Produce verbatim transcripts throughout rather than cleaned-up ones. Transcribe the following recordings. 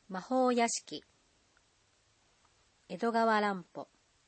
魔法屋敷、江戸川乱歩。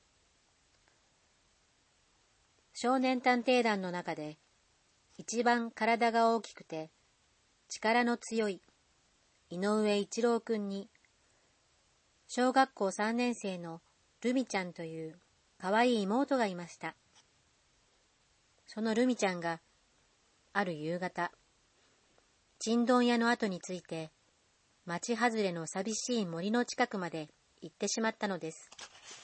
少年探偵団の中で一番体が大きくて力の強い井上一郎くんに、小学校さんねん生のルミちゃんというかわいい妹がいました。そのルミちゃんがある夕方、ちんどん屋の後について町外れの寂しい森の近くまで行ってしまったのです。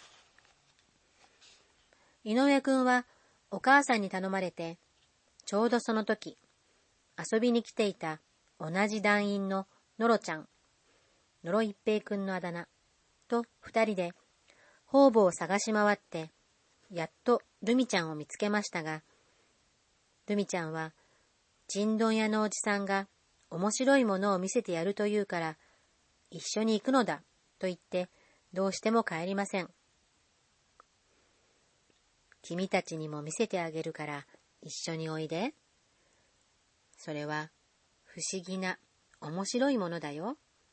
井上くんはお母さんに頼まれて、ちょうどその時、遊びに来ていた同じ団員ののろちゃん、のろ一平くんのあだ名と二人で方々を探し回って、やっとルミちゃんを見つけましたが、ルミちゃんはちんどん屋のおじさんが面白いものを見せてやるというから一緒に行くのだと言ってどうしても帰りません。君たちにも見せてあげるから一緒においで。それは不思議な面白いものだよ。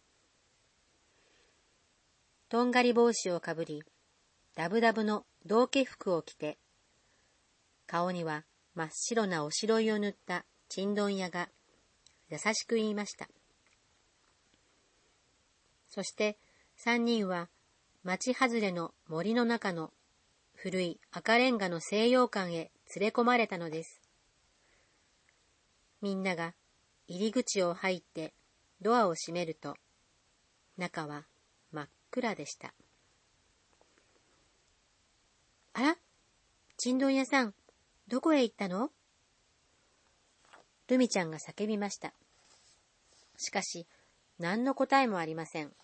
とんがり帽子をかぶり、ダブダブの道化服を着て、顔には真っ白なおしろいを塗ったちんどん屋が優しく言いました。そして三人は町外れの森の中の古い赤レンガの西洋館へ連れ込まれたのです。みんなが入り口を入ってドアを閉めると、中は真っ暗でした。あら、ちんどん屋さん、どこへ行ったの？ルミちゃんが叫びました。しかし、何の答えもありません。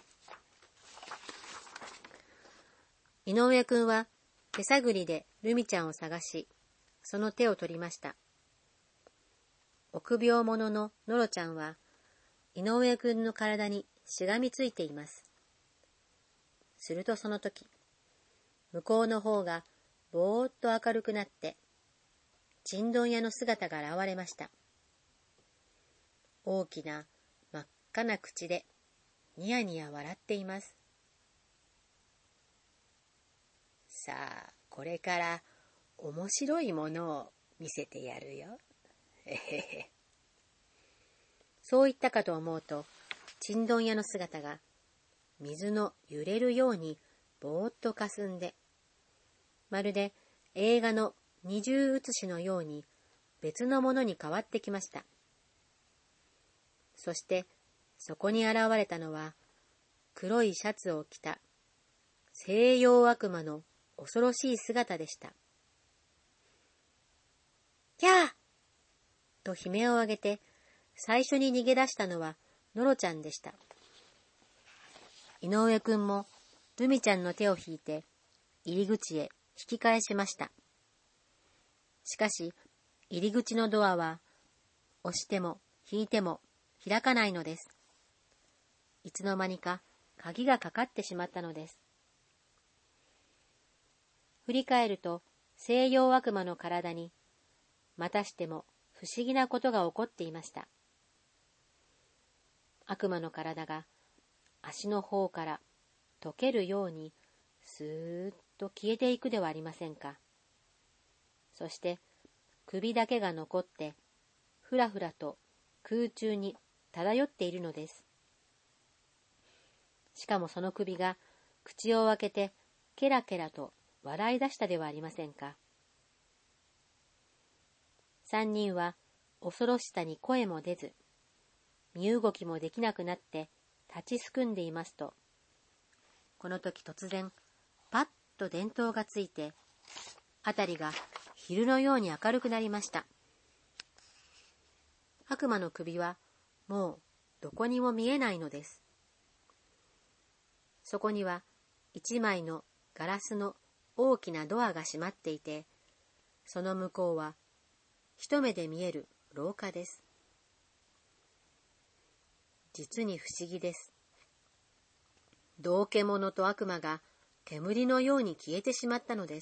井上くんは手探りでルミちゃんを探し、その手を取りました。臆病者ののろちゃんは、井上くんの体にしがみついています。するとその時、向こうの方がぼーっと明るくなって、ちんどん屋の姿が現れました。大きな真っ赤な口でニヤニヤ笑っています。さあ、これから面白いものを見せてやるよ。へへへ。そう言ったかと思うと、ちんどん屋の姿が水の揺れるようにぼーっとかすんで、まるで映画の二重写しのように別のものに変わってきました。そしてそこに現れたのは黒いシャツを着た西洋悪魔の恐ろしい姿でした。キャーと悲鳴を上げて最初に逃げ出したのはのろちゃんでした。井上くんもルミちゃんの手を引いて入り口へ引き返しました。しかし入り口のドアは押しても引いても開かないのです。いつの間にか鍵がかかってしまったのです。振り返ると西洋悪魔の体にまたしても不思議なことが起こっていました。悪魔の体が足の方から溶けるようにスーッと消えていくではありませんか。そして首だけが残ってふらふらと空中に漂っているのです。しかもその首が口を開けてケラケラと笑い出したではありませんか。三人は恐ろしさに声も出ず、身動きもできなくなって立ちすくんでいますと、この時突然パッと電灯がついて、あたりが昼のように明るくなりました。悪魔の首はもうどこにも見えないのです。そこには一枚のガラスの大きなドアが閉まっていて、その向こうは一目で見える廊下です。実に不思議です。道化者と悪魔が煙のように消えてしまったのです。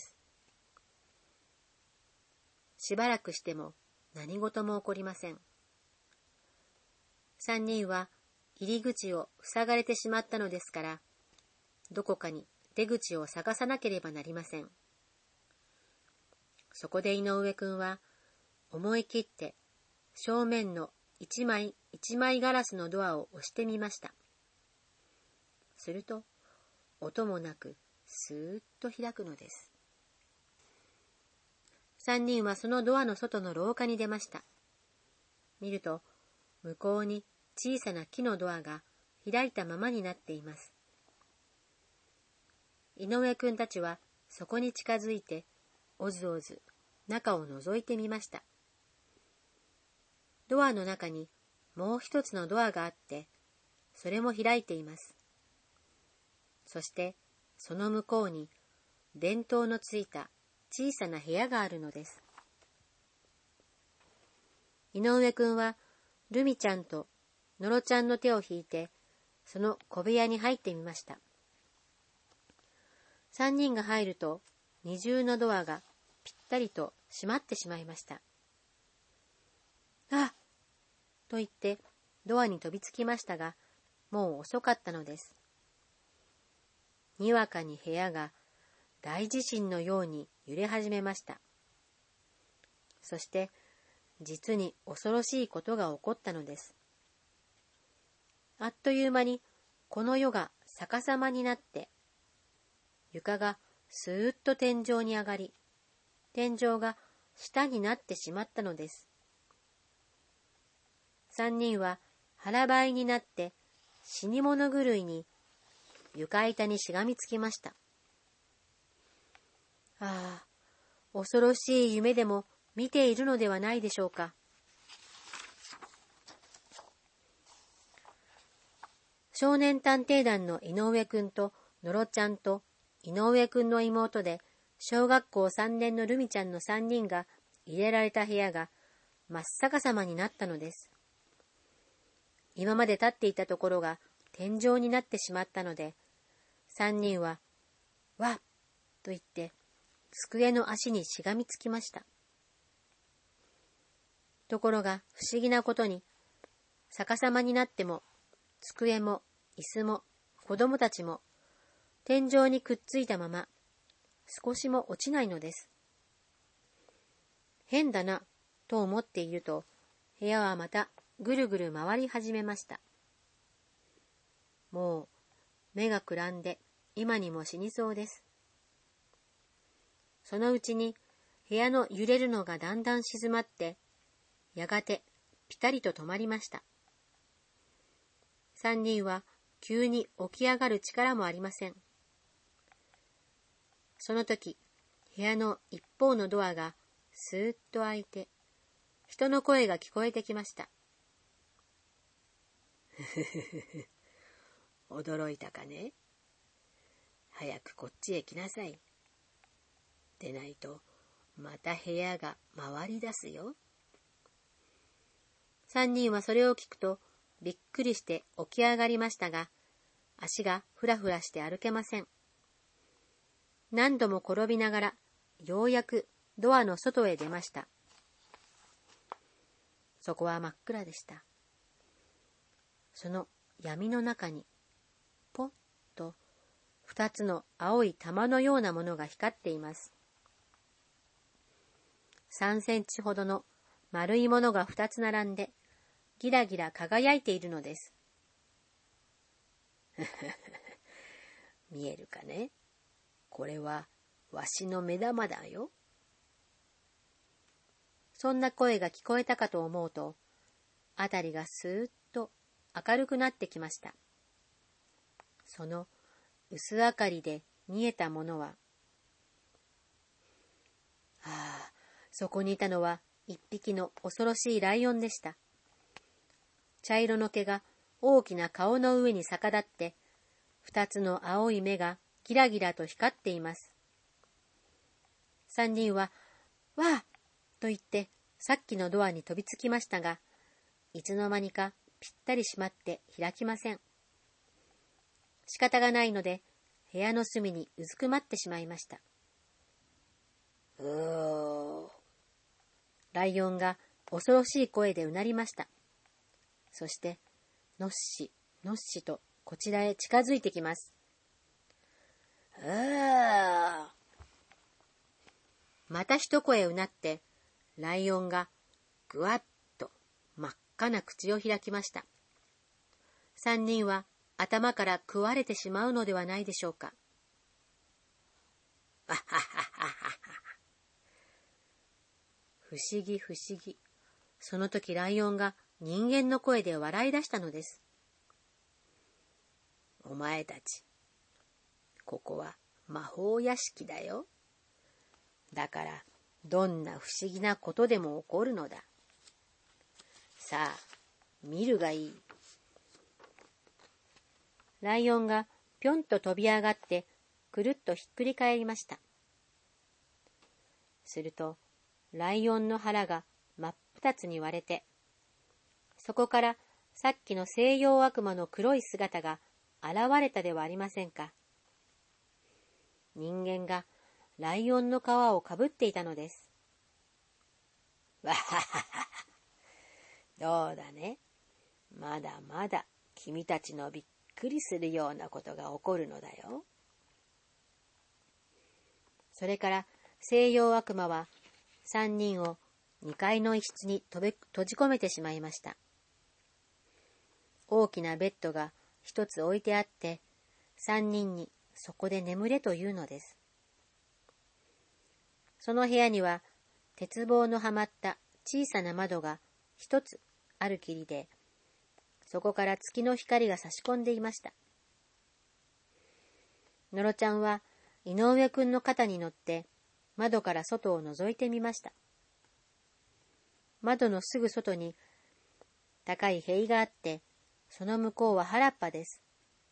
しばらくしても何事も起こりません。三人は入り口を塞がれてしまったのですから、どこかに出口を探さなければなりません。そこで井上くんは思い切って正面の一枚一枚ガラスのドアを押してみました。すると音もなくスーッと開くのです。三人はそのドアの外の廊下に出ました。見ると向こうに小さな木のドアが開いたままになっています。井上くんたちはそこに近づいておずおず中を覗いてみました。ドアの中にもう一つのドアがあって、それも開いています。そしてその向こうに電灯のついた小さな部屋があるのです。井上くんはルミちゃんとノロちゃんの手を引いてその小部屋に入ってみました。三人が入ると二重のドアがぴったりと閉まってしまいました。あっと言ってドアに飛びつきましたが、もう遅かったのです。にわかに部屋が大地震のように揺れ始めました。そして実に恐ろしいことが起こったのです。あっという間にこの世が逆さまになって、床がスーッと天井に上がり、天井が下になってしまったのです。三人は腹ばいになって死に物狂いに床板にしがみつきました。ああ、恐ろしい夢でも見ているのではないでしょうか。少年探偵団の井上くんとノロちゃんと井上くんの妹で小学校さんねんのルミちゃんのさんにんが入れられた部屋が真っ逆さまになったのです。今まで立っていたところが天井になってしまったので、三人はわっと言って机の足にしがみつきました。ところが不思議なことに、逆さまになっても机も椅子も子供たちも天井にくっついたまま少しも落ちないのです。変だなと思っていると、部屋はまたぐるぐる回り始めました。もう目がくらんで今にも死にそうです。そのうちに部屋の揺れるのがだんだん静まって、やがてぴたりと止まりました。三人は急に起き上がる力もありません。その時、部屋の一方のドアがスーッと開いて、人の声が聞こえてきました。驚いたかね。早くこっちへ来なさい。でないとまた部屋が回り出すよ。三人はそれを聞くとびっくりして起き上がりましたが、足がふらふらして歩けません。何度も転びながらようやくドアの外へ出ました。そこは真っ暗でした。その闇の中にポッと二つの青い玉のようなものが光っています。三センチほどの丸いものが二つ並んでギラギラ輝いているのです。見えるかね。これはわしの目玉だよ。そんな声が聞こえたかと思うと、あたりがスーッと明るくなってきました。その薄明かりで見えたものは、ああ、そこにいたのは一匹の恐ろしいライオンでした。茶色の毛が大きな顔の上に逆立って、二つの青い目がギラギラと光っています。三人は、わあと言ってさっきのドアに飛びつきましたが、いつの間にかぴったり閉まって開きません。仕方がないので、部屋の隅にうずくまってしまいました。うー。ライオンが恐ろしい声でうなりました。そして、のっし、 のっしとこちらへ近づいてきます。うー。また一声うなって、ライオンがぐわっと真っ赤な口を開きました。三人は頭から食われてしまうのではないでしょうか。あはははは。不思議不思議。その時ライオンが人間の声で笑い出したのです。お前たち、ここは魔法屋敷だよ。だからどんな不思議なことでも起こるのだ。さあ、見るがいい。ライオンがぴょんと飛び上がってくるっとひっくり返りました。するとライオンの腹が真っ二つに割れて、そこからさっきの西洋悪魔の黒い姿が現れたではありませんか。人間がライオンの皮をかぶっていたのです。わははは。どうだね。まだまだ君たちのびっくりするようなことが起こるのだよ。それから西洋悪魔は三人を二階の一室に閉じ込めてしまいました。大きなベッドが一つ置いてあって、三人にそこで眠れというのです。その部屋には鉄棒のはまった小さな窓が一つあるきりで、そこから月の光が差し込んでいました。のろちゃんは井上くんの肩に乗って窓から外を覗いてみました。窓のすぐ外に高い塀があって、その向こうは原っぱです。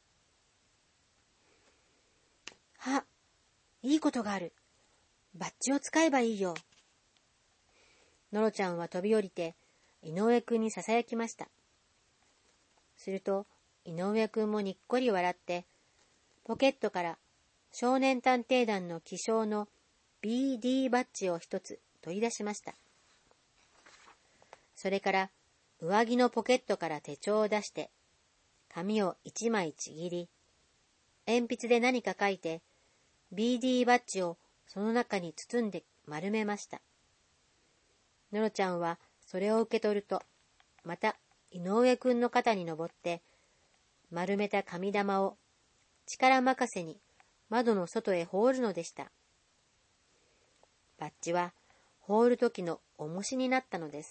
あ、いいことがある。バッジを使えばいいよ。のろちゃんは飛び降りて井上くんにささやきました。すると井上くんもにっこり笑って、ポケットから少年探偵団の記章の ビーディー バッジを一つ取り出しました。それから上着のポケットから手帳を出して、紙を一枚ちぎり、鉛筆で何か書いて、ビーディー バッジをその中に包んで丸めました。のろちゃんはそれを受け取ると、また井上くんの肩に登って、丸めた紙玉を力任せに窓の外へ放るのでした。バッジは放る時の重しになったのです。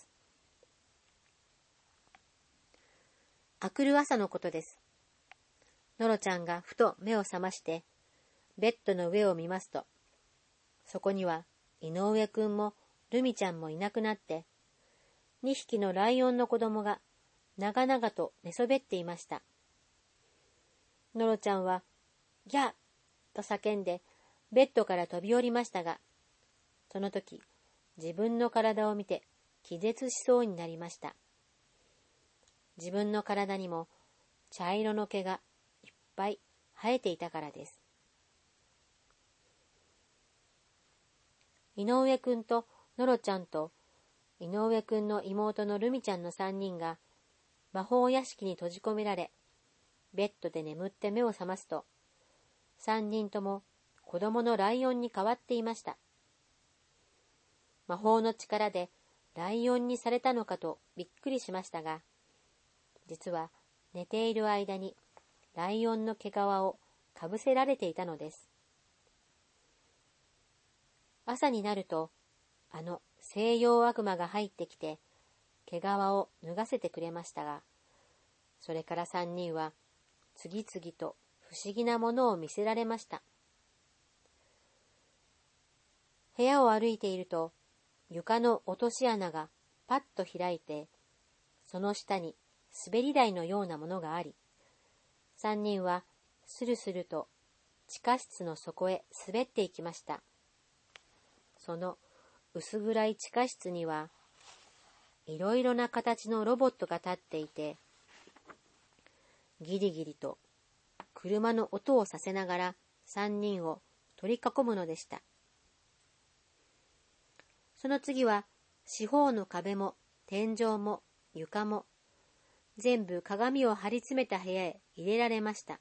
あくる朝のことです。のろちゃんがふと目を覚まして、ベッドの上を見ますと、そこには井上くんもルミちゃんもいなくなって、にひきのライオンの子供が長々と寝そべっていました。のろちゃんは、ギャーと叫んで、ベッドから飛び降りましたが、その時、自分の体を見て気絶しそうになりました。自分の体にも茶色の毛がいっぱい生えていたからです。井上くんとのろちゃんと井上くんの妹のるみちゃんの三人が魔法屋敷に閉じ込められ、ベッドで眠って目を覚ますと、三人とも子供のライオンに変わっていました。魔法の力でライオンにされたのかとびっくりしましたが、実は寝ている間にライオンの毛皮をかぶせられていたのです。朝になると、あの西洋悪魔が入ってきて、毛皮を脱がせてくれましたが、それから三人は次々と不思議なものを見せられました。部屋を歩いていると、床の落とし穴がパッと開いて、その下に滑り台のようなものがあり、三人はスルスルと地下室の底へ滑っていきました。その薄暗い地下室には、いろいろな形のロボットが立っていて、ギリギリと車の音をさせながら三人を取り囲むのでした。その次は四方の壁も天井も床も全部鏡を張り詰めた部屋へ入れられました。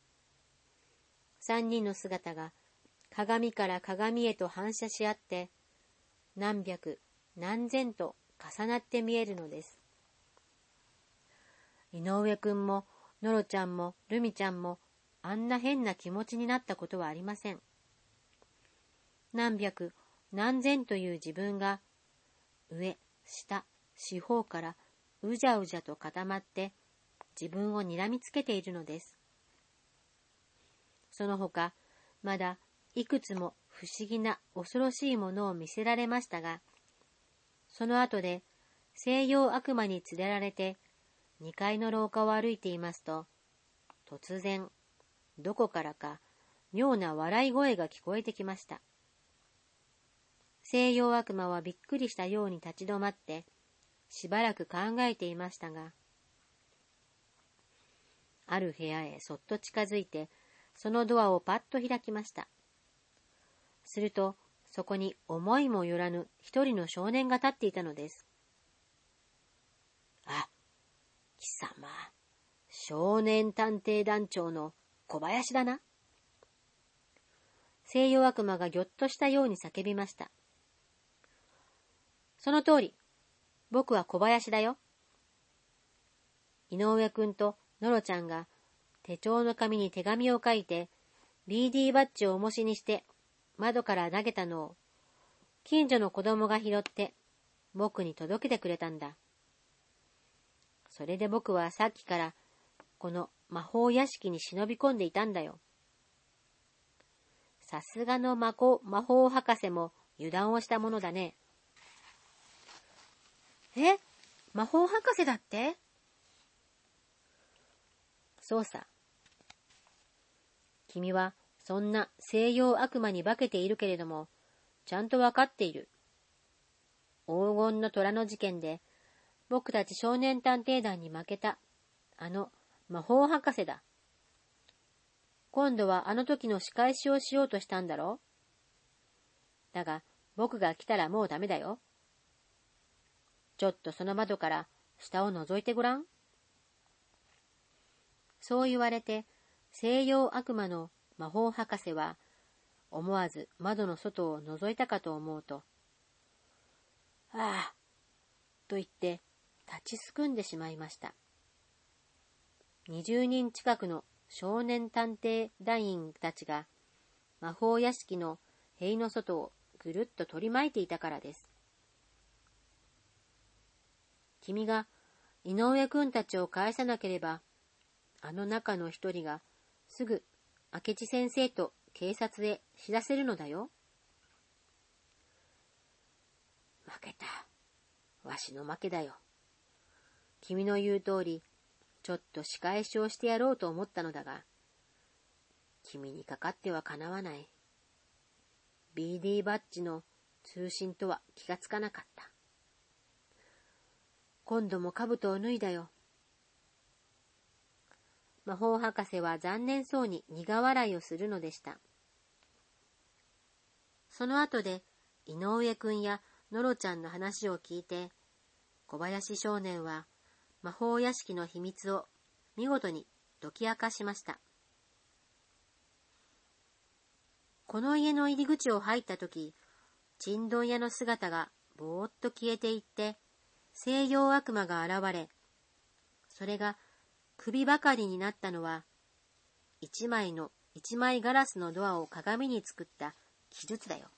三人の姿が鏡から鏡へと反射し合って、何百何千と重なって見えるのです。井上くんものろちゃんもるみちゃんもあんな変な気持ちになったことはありません。何百何千という自分が上、下、四方からうじゃうじゃと固まって自分を睨みつけているのです。その他、まだいくつも不思議な恐ろしいものを見せられましたが、その後で西洋悪魔に連れられて二階の廊下を歩いていますと、突然、どこからか妙な笑い声が聞こえてきました。西洋悪魔はびっくりしたように立ち止まって、しばらく考えていましたが、ある部屋へそっと近づいて、そのドアをパッと開きました。すると、そこに思いもよらぬ一人の少年が立っていたのです。あ、貴様、少年探偵団長の小林だな。西洋悪魔がぎょっとしたように叫びました。その通り、僕は小林だよ。井上くんとのろちゃんが手帳の紙に手紙を書いて、ビーディー バッジを重しにして窓から投げたのを、近所の子供が拾って僕に届けてくれたんだ。それで僕はさっきからこの魔法屋敷に忍び込んでいたんだよ。さすがの魔法、魔法博士も油断をしたものだね。え？魔法博士だって？そうさ。君はそんな西洋悪魔に化けているけれども、ちゃんとわかっている。黄金の虎の事件で、僕たち少年探偵団に負けた、あの魔法博士だ。今度はあの時の仕返しをしようとしたんだろう。だが、僕が来たらもうダメだよ。ちょっとその窓から下を覗いてごらん。そう言われて、西洋悪魔の魔法博士は、思わず窓の外を覗いたかと思うと、ああ、と言って立ちすくんでしまいました。二十人近くの少年探偵団員たちが、魔法屋敷の塀の外をぐるっと取り巻いていたからです。君が井上くんたちを返さなければ、あの中の一人がすぐ明智先生と警察へ知らせるのだよ。負けた。わしの負けだよ。君の言う通り、ちょっと仕返しをしてやろうと思ったのだが、君にかかってはかなわない。ビーディー バッジの通信とは気がつかなかった。今度も兜を脱いだよ。魔法博士は残念そうに苦笑いをするのでした。その後で井上くんやのろちゃんの話を聞いて、小林少年は魔法屋敷の秘密を見事に解き明かしました。この家の入り口を入ったとき、ちんどん屋の姿がぼーっと消えていって、西洋悪魔が現れ、それが首ばかりになったのは、一枚の一枚ガラスのドアを鏡に作った奇術だよ。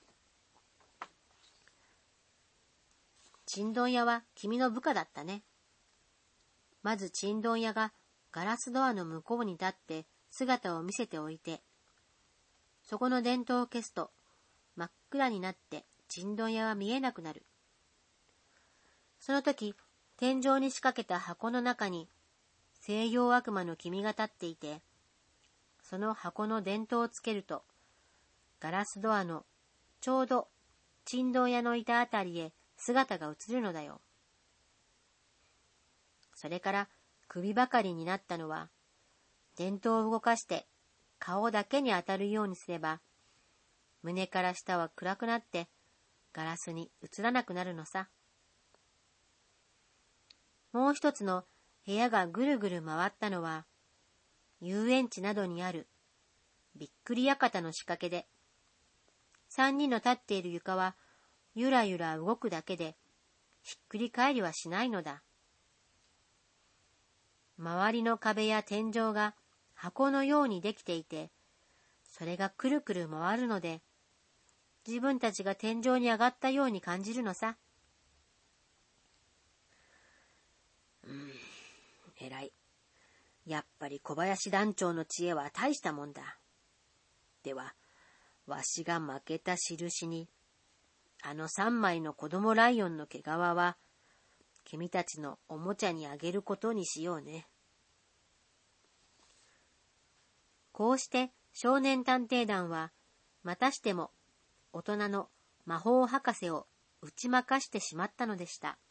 ちんどん屋は君の部下だったね。まずちんどん屋がガラスドアの向こうに立って姿を見せておいて、そこの電灯を消すと真っ暗になってちんどん屋は見えなくなる。その時、天井に仕掛けた箱の中に西洋悪魔の君が立っていて、その箱の電灯をつけると、ガラスドアのちょうどちんどん屋のいたあたりへ姿が映るのだよ。それから首ばかりになったのは、電灯を動かして顔だけに当たるようにすれば、胸から下は暗くなってガラスに映らなくなるのさ。もう一つの部屋がぐるぐる回ったのは、遊園地などにあるびっくり館の仕掛けで、三人の立っている床はゆらゆら動くだけで、ひっくり返りはしないのだ。周りの壁や天井が箱のようにできていて、それがくるくる回るので、自分たちが天井に上がったように感じるのさ。うーん、偉い。やっぱり小林団長の知恵は大したもんだ。では、わしが負けた印に、あの三枚の子供ライオンの毛皮は、君たちのおもちゃにあげることにしようね。こうして少年探偵団は、またしても大人の魔法博士を打ち負かしてしまったのでした。